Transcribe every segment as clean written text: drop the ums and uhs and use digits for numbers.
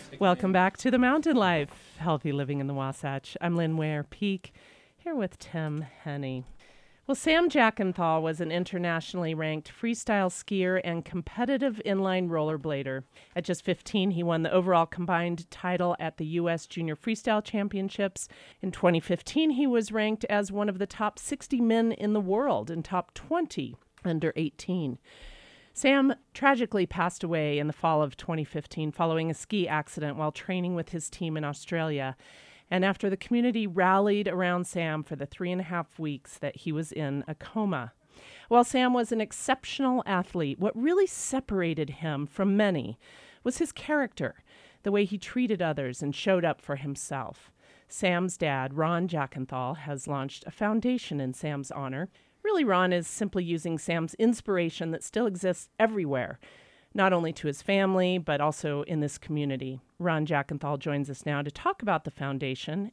Welcome back to the Mountain Life, Healthy Living in the Wasatch. I'm Lynn Ware Peak, here with Tim Henney. Well, Sam Jackenthal was an internationally ranked freestyle skier and competitive inline rollerblader. At just 15, he won the overall combined title at the U.S. Junior Freestyle Championships. In 2015, he was ranked as one of the top 60 men in the world and top 20 under 18. Sam tragically passed away in the fall of 2015 following a ski accident while training with his team in Australia. And after the community rallied around Sam for the 3.5 weeks that he was in a coma. While Sam was an exceptional athlete, what really separated him from many was his character, the way he treated others and showed up for himself. Sam's dad, Ron Jackenthal, has launched a foundation in Sam's honor. Really, Ron is simply using Sam's inspiration that still exists everywhere, not only to his family, but also in this community. Ron Jackenthal joins us now to talk about the foundation,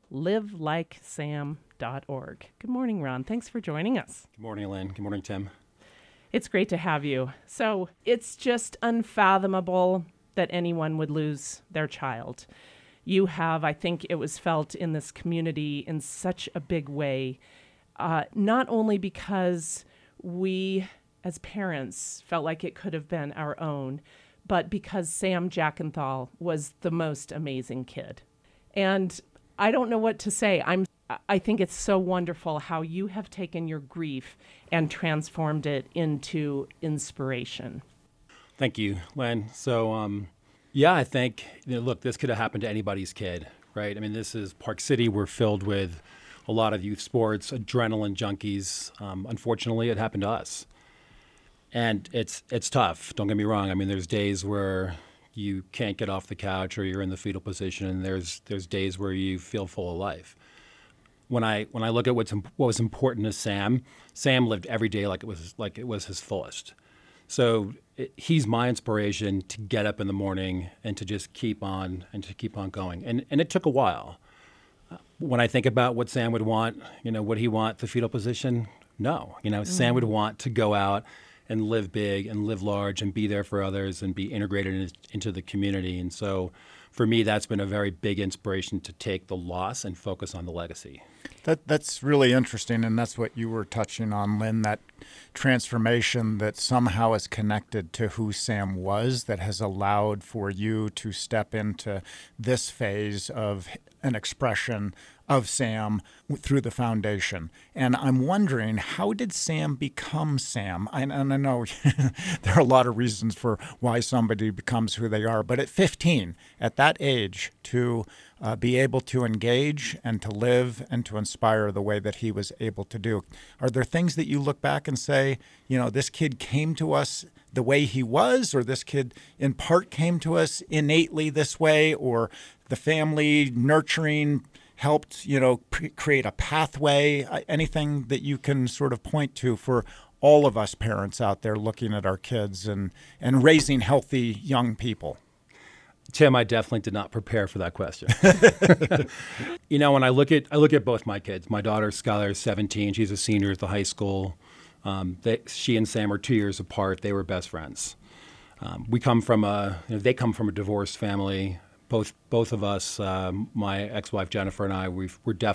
livelikesam.org. Good morning, Ron. Thanks for joining us. Good morning, Lynn. Good morning, Tim. It's great to have you. So it's just unfathomable that anyone would lose their child. You have, I think it was felt in this community in such a big way, not only because we as parents felt like it could have been our own, but because Sam Jackenthal was the most amazing kid. And I don't know what to say. I think it's so wonderful how you have taken your grief and transformed it into inspiration. Thank you, Lynn. So, I think, look, this could have happened to anybody's kid, right? I mean, this is Park City. We're filled with a lot of youth sports, adrenaline junkies. Unfortunately, it happened to us. And it's tough. Don't get me wrong. I mean, there's days where you can't get off the couch or you're in the fetal position, and there's days where you feel full of life. When I look at what was important to Sam lived every day like it was his fullest. So he's my inspiration to get up in the morning and to just keep on going. And it took a while. When I think about what Sam would want, would he want the fetal position? No. Sam would want to go out and live big and live large and be there for others and be integrated into the community. And so for me, that's been a very big inspiration to take the loss and focus on the legacy. That's really interesting, and that's what you were touching on, Lynn, that transformation that somehow is connected to who Sam was, that has allowed for you to step into this phase of an expression of Sam through the foundation. And I'm wondering, how did Sam become Sam? And I know there are a lot of reasons for why somebody becomes who they are, but at 15, at that age, to be able to engage and to live and to inspire the way that he was able to do. Are there things that you look back and say, this kid came to us the way he was, or this kid in part came to us innately this way, or the family nurturing helped, create a pathway, anything that you can sort of point to for all of us parents out there looking at our kids and raising healthy young people? Tim, I definitely did not prepare for that question. When I look at both my kids, my daughter Skylar is 17. She's a senior at the high school. She and Sam are 2 years apart. They were best friends. They come from a divorced family. Both of us, my ex-wife Jennifer and I, we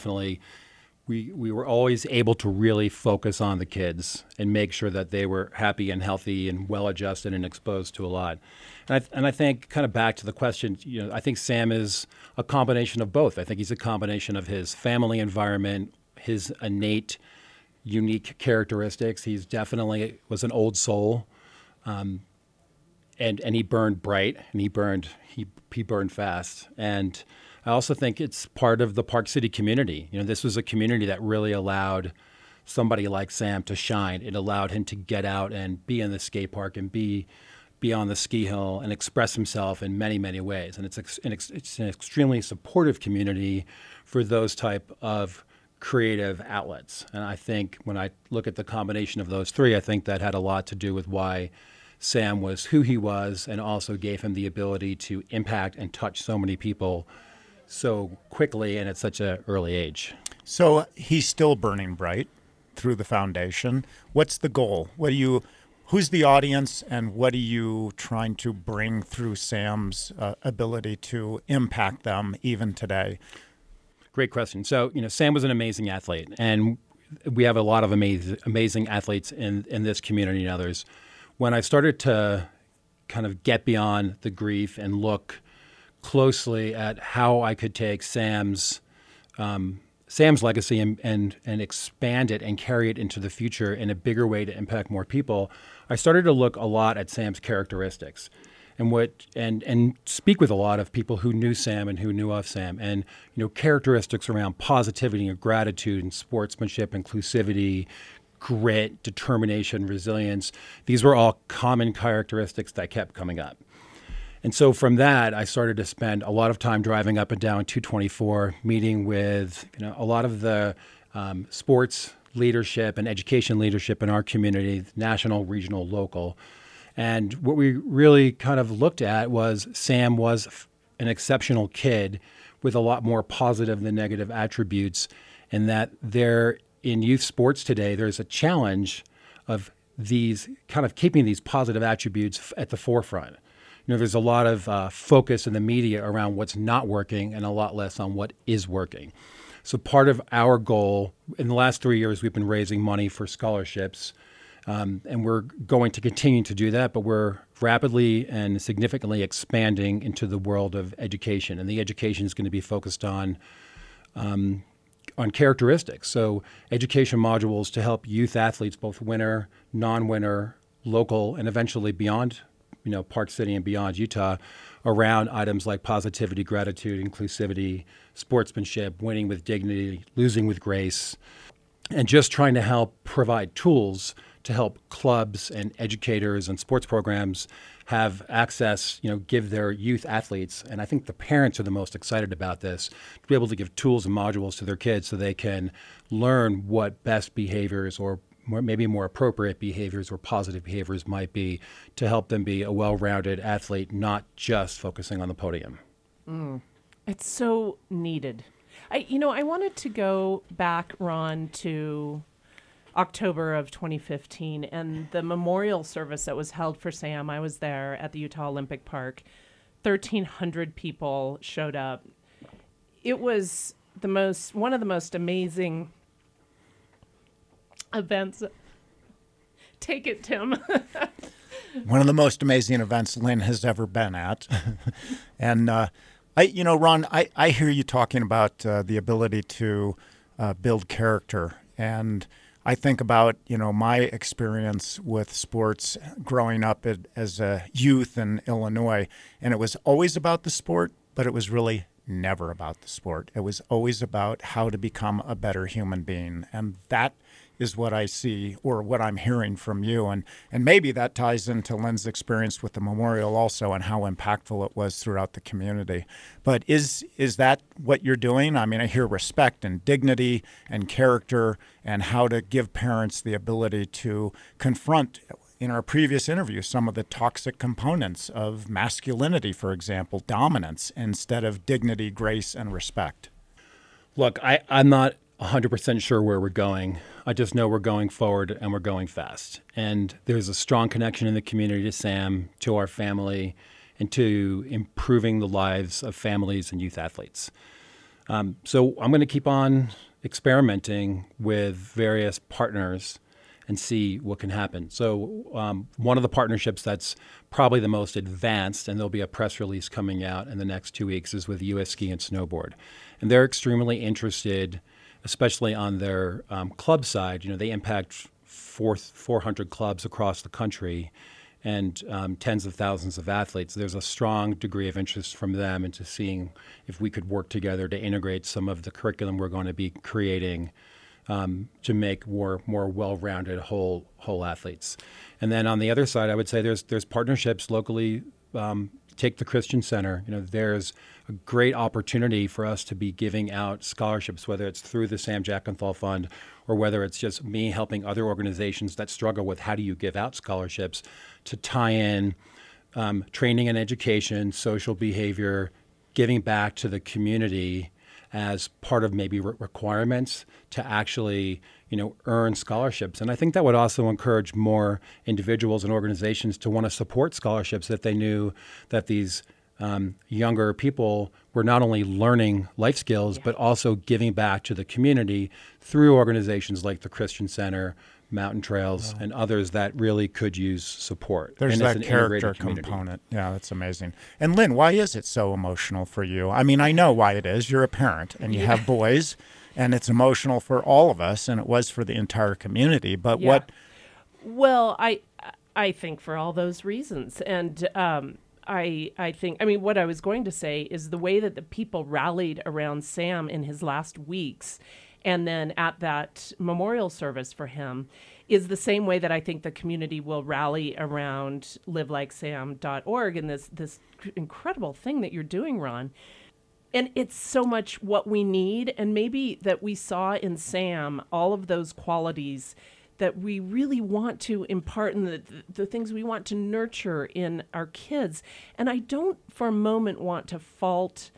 were always able to really focus on the kids and make sure that they were happy and healthy and well-adjusted and exposed to a lot. And I think, kind of back to the question, I think Sam is a combination of both. I think he's a combination of his family environment, his innate, unique characteristics. He's definitely was an old soul, and he burned bright, and he burned fast. And I also think it's part of the Park City community. This was a community that really allowed somebody like Sam to shine. It allowed him to get out and be in the skate park and be on the ski hill and express himself in many, many ways. And it's an extremely supportive community for those type of creative outlets. And I think when I look at the combination of those three, I think that had a lot to do with why Sam was who he was, and also gave him the ability to impact and touch so many people so quickly and at such an early age. So he's still burning bright through the foundation. What's the goal? Who's the audience, and what are you trying to bring through Sam's ability to impact them even today? Great question. So, Sam was an amazing athlete, and we have a lot of amazing athletes in this community and others. When I started to kind of get beyond the grief and look closely at how I could take Sam's legacy and expand it and carry it into the future in a bigger way to impact more people, I started to look a lot at Sam's characteristics and speak with a lot of people who knew Sam and who knew of Sam, and characteristics around positivity and gratitude and sportsmanship, inclusivity, grit, determination, resilience. These were all common characteristics that kept coming up. And so from that, I started to spend a lot of time driving up and down 224, meeting with a lot of the sports leadership and education leadership in our community, national, regional, local. And what we really kind of looked at was Sam was an exceptional kid with a lot more positive than negative attributes, and that in youth sports today, there's a challenge of these kind of keeping these positive attributes at the forefront. There's a lot of focus in the media around what's not working and a lot less on what is working. So part of our goal, in the last 3 years, we've been raising money for scholarships, and we're going to continue to do that, but we're rapidly and significantly expanding into the world of education. And the education is going to be focused on characteristics. So education modules to help youth athletes, both winner, non-winner, local, and eventually beyond Park City and beyond Utah, around items like positivity, gratitude, inclusivity, sportsmanship, winning with dignity, losing with grace, and just trying to help provide tools to help clubs and educators and sports programs have access, give their youth athletes, and I think the parents are the most excited about this, to be able to give tools and modules to their kids so they can learn what best behaviors or maybe more appropriate behaviors or positive behaviors might be to help them be a well-rounded athlete, not just focusing on the podium. It's so needed. I wanted to go back, Ron, to October of 2015 and the memorial service that was held for Sam. I was there at the Utah Olympic Park. 1,300 people showed up. It was one of the most amazing events. Take it, Tim. One of the most amazing events Lynn has ever been at. And, Ron, I hear you talking about the ability to build character. And I think about, my experience with sports growing up as a youth in Illinois. And it was always about the sport, but it was really never about the sport. It was always about how to become a better human being. And that is what I see or what I'm hearing from you. And maybe that ties into Lynn's experience with the memorial also and how impactful it was throughout the community. But is that what you're doing? I mean, I hear respect and dignity and character and how to give parents the ability to confront, in our previous interview, some of the toxic components of masculinity, for example, dominance, instead of dignity, grace, and respect. Look, I'm not 100% sure where we're going. I just know we're going forward and we're going fast. And there's a strong connection in the community to Sam, to our family, and to improving the lives of families and youth athletes. So I'm going to keep on experimenting with various partners and see what can happen. So one of the partnerships that's probably the most advanced, and there'll be a press release coming out in the next 2 weeks, is with US Ski and Snowboard. And they're extremely interested, especially on their club side. They impact 400 clubs across the country and tens of thousands of athletes. There's a strong degree of interest from them into seeing if we could work together to integrate some of the curriculum we're going to be creating to make more well-rounded whole athletes. And then on the other side, I would say there's partnerships locally. Take the Christian Center. There's a great opportunity for us to be giving out scholarships, whether it's through the Sam Jackenthal Fund or whether it's just me helping other organizations that struggle with how do you give out scholarships, to tie in training and education, social behavior, giving back to the community as part of maybe requirements to actually, earn scholarships. And I think that would also encourage more individuals and organizations to want to support scholarships if they knew that these younger people were not only learning life skills, but also giving back to the community through organizations like the Christian Center, Mountain Trails, and others that really could use support. There's that character component. Yeah, that's amazing. And Lynn, why is it so emotional for you? I mean, I know why it is. You're a parent and you have boys, and it's emotional for all of us, and it was for the entire community. But what? Well, I think for all those reasons, and I think, what I was going to say is the way that the people rallied around Sam in his last weeks, and then at that memorial service for him, is the same way that I think the community will rally around livelikesam.org and this incredible thing that you're doing, Ron. And it's so much what we need, and maybe that we saw in Sam all of those qualities that we really want to impart and the things we want to nurture in our kids. And I don't for a moment want to fault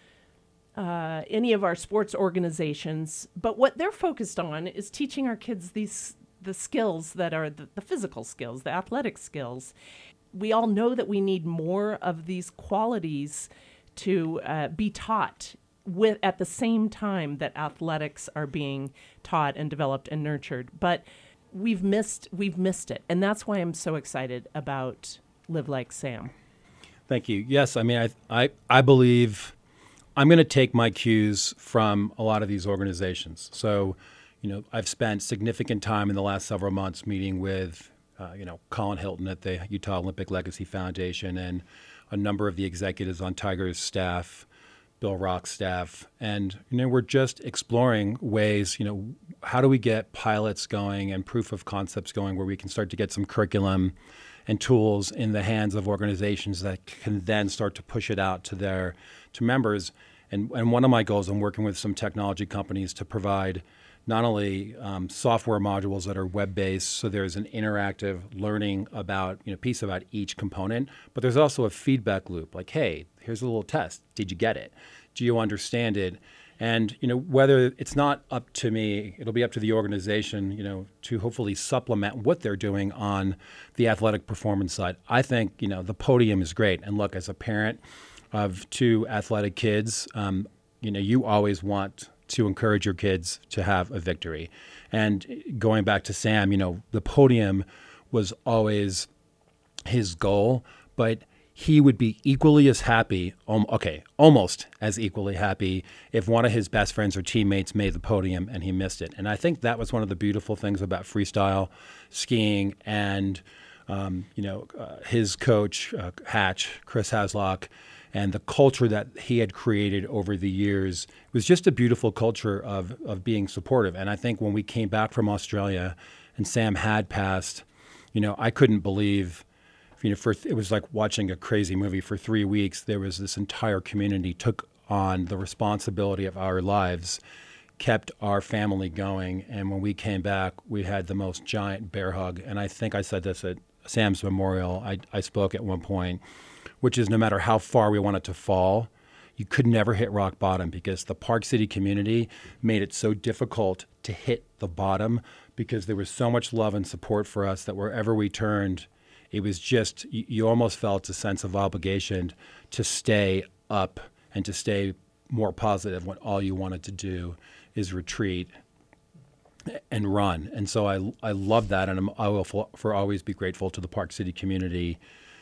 any of our sports organizations, but what they're focused on is teaching our kids the skills that are the physical skills, the athletic skills. We all know that we need more of these qualities to be taught at the same time that athletics are being taught and developed and nurtured. But we've missed it, and that's why I'm so excited about Live Like Sam. Thank you. Yes, I believe I'm going to take my cues from a lot of these organizations. So, I've spent significant time in the last several months meeting with, Colin Hilton at the Utah Olympic Legacy Foundation and a number of the executives on Tigers staff, Bill Rock's staff. And, we're just exploring ways, how do we get pilots going and proof of concepts going where we can start to get some curriculum and tools in the hands of organizations that can then start to push it out to members. And one of my goals, I'm working with some technology companies to provide not only software modules that are web-based, so there's an interactive learning piece about each component, but there's also a feedback loop, like, hey, here's a little test. Did you get it? Do you understand it? And, whether it's not up to me, it'll be up to the organization, to hopefully supplement what they're doing on the athletic performance side. I think, the podium is great. And look, as a parent of two athletic kids, you always want to encourage your kids to have a victory. And going back to Sam, the podium was always his goal, but he would be equally as happy, almost as equally happy if one of his best friends or teammates made the podium and he missed it. And I think that was one of the beautiful things about freestyle skiing and, his coach, Hatch, Chris Haslock, and the culture that he had created over the years was just a beautiful culture of being supportive. And I think when we came back from Australia and Sam had passed, I couldn't believe, it was like watching a crazy movie. For 3 weeks, there was this entire community took on the responsibility of our lives, kept our family going. And when we came back, we had the most giant bear hug. And I think I said this at Sam's memorial. I spoke at one point, which is no matter how far we want it to fall, you could never hit rock bottom because the Park City community made it so difficult to hit the bottom because there was so much love and support for us that wherever we turned, it was just, you almost felt a sense of obligation to stay up and to stay more positive when all you wanted to do is retreat and run. And so I love that, and I will for always be grateful to the Park City community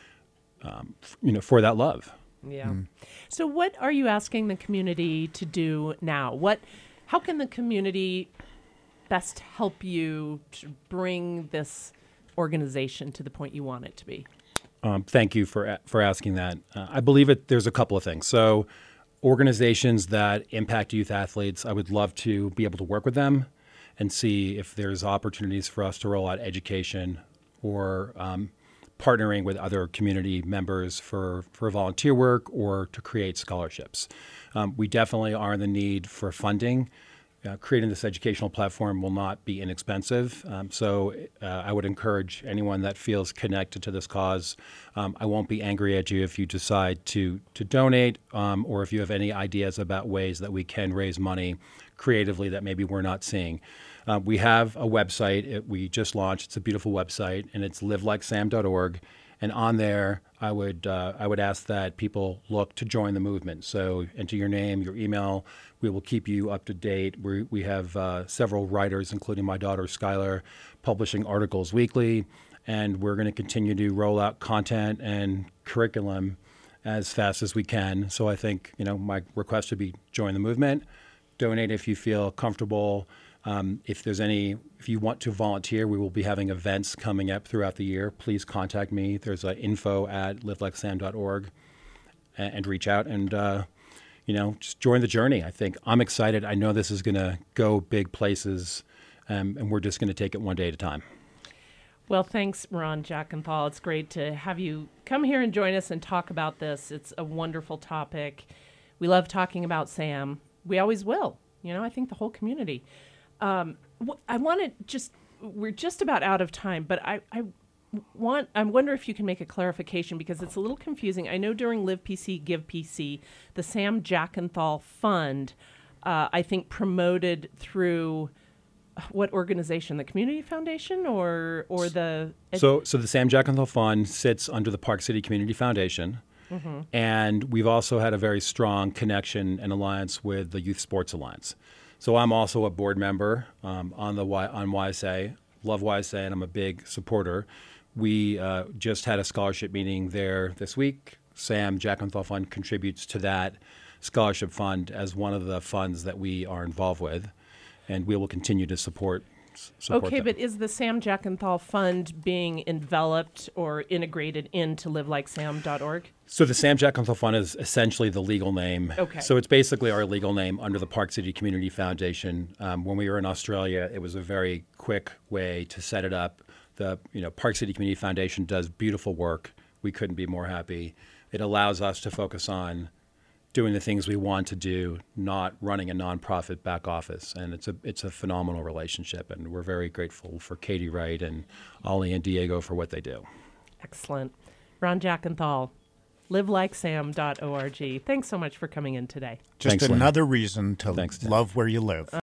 for that love. Yeah. So what are you asking the community to do now? How can the community best help you to bring this organization to the point you want it to be? Thank you for asking that. I believe there's a couple of things. So organizations that impact youth athletes, I would love to be able to work with them and see if there's opportunities for us to roll out education or partnering with other community members for volunteer work or to create scholarships. We definitely are in the need for funding. creating this educational platform will not be inexpensive. So I would encourage anyone that feels connected to this cause. I won't be angry at you if you decide to donate, or if you have any ideas about ways that we can raise money creatively that maybe we're not seeing. We have a website we just launched. It's a beautiful website, and it's livelikesam.org. And on there, I would ask that people look to join the movement. So enter your name, your email. We will keep you up to date. We have several writers, including my daughter Skylar, publishing articles weekly, and we're going to continue to roll out content and curriculum as fast as we can. So I think my request would be join the movement, donate if you feel comfortable. If you want to volunteer, we will be having events coming up throughout the year. Please contact me. There's info@livelikesam.org and reach out and, just join the journey. I think I'm excited. I know this is going to go big places, and we're just going to take it one day at a time. Well, thanks, Ron Jackenthal. It's great to have you come here and join us and talk about this. It's a wonderful topic. We love talking about Sam. We always will. I think the whole community. We're just about out of time, but I wonder if you can make a clarification because it's a little confusing. I know during Live PC, Give PC, the Sam Jackenthal Fund, I think promoted through what organization? The Community Foundation or the... So the Sam Jackenthal Fund sits under the Park City Community Foundation. Mm-hmm. And we've also had a very strong connection and alliance with the Youth Sports Alliance. So I'm also a board member on YSA, love YSA, and I'm a big supporter. We just had a scholarship meeting there this week. Sam Jackenthal Fund contributes to that scholarship fund as one of the funds that we are involved with, and we will continue to support okay, them. but is the Sam Jackenthal Fund being enveloped or integrated into livelikesam.org? So the Sam Jackenthal Fund is essentially the legal name. Okay. So it's basically our legal name under the Park City Community Foundation. When we were in Australia, it was a very quick way to set it up. The Park City Community Foundation does beautiful work. We couldn't be more happy. It allows us to focus on doing the things we want to do, not running a nonprofit back office. And it's a phenomenal relationship, and we're very grateful for Katie Wright and Ollie and Diego for what they do. Excellent. Ron Jackenthal, livelikesam.org. Thanks so much for coming in today. Just Thanks, another reason to Thanks, Tim. love where you live.